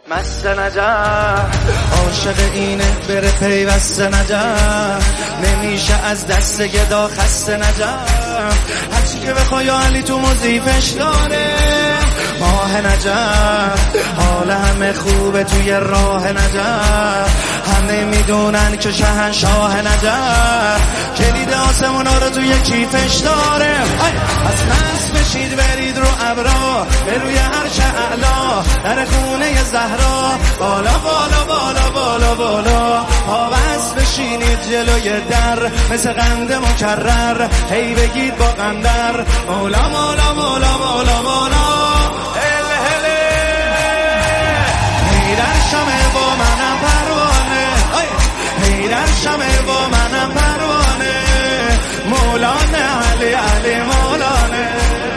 مست نجف عاشق اینه بره پیوست نجف نمیشه از دست گدا خسته نجف هرچی که بخوای علی تو مضیفش داره ماه نجف حال همه خوبه توی راه نجف همه میدونن که شهنشاه نجف کلید آسمونا رو توی کیفش داره از مست بشید برید رو ابرا به روی عرش اعلا در خونه زهرا بالا بالا بالا بالا بالا پابست بشینید جلوی در مثل قند مکرر هی بگید با قندر مولا مولا مولا مولا مولا هیدر شمه با منم پروانه هیدر شمه با منم پروانه مولانه علی علی مولانه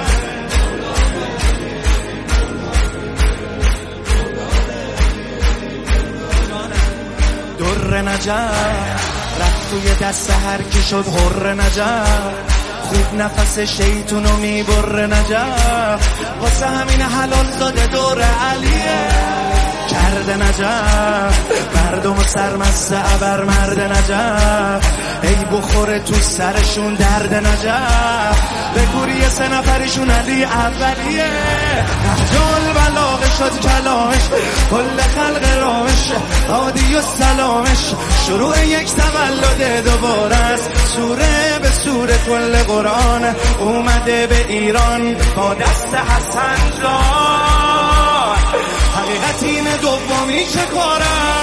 در نجف رفت توی دست هر کی شد حر نجف خوب نفس شیطونو میبره نجف واسه همین حلال زاده دور علیه کرده نجف مردم و سرمسته ابر مرد نجف ای بخوره تو سرشون درد نجف به کوری 3 نفرشون علی اولیه نهجال بلاغه شد کلامش کل خلق رامش عادی و سلامش شروع یک تولد دوباره است سوره به سوره کل قرآن اومده به ایران با دست حسن جان حقیقت این دومی چه کاره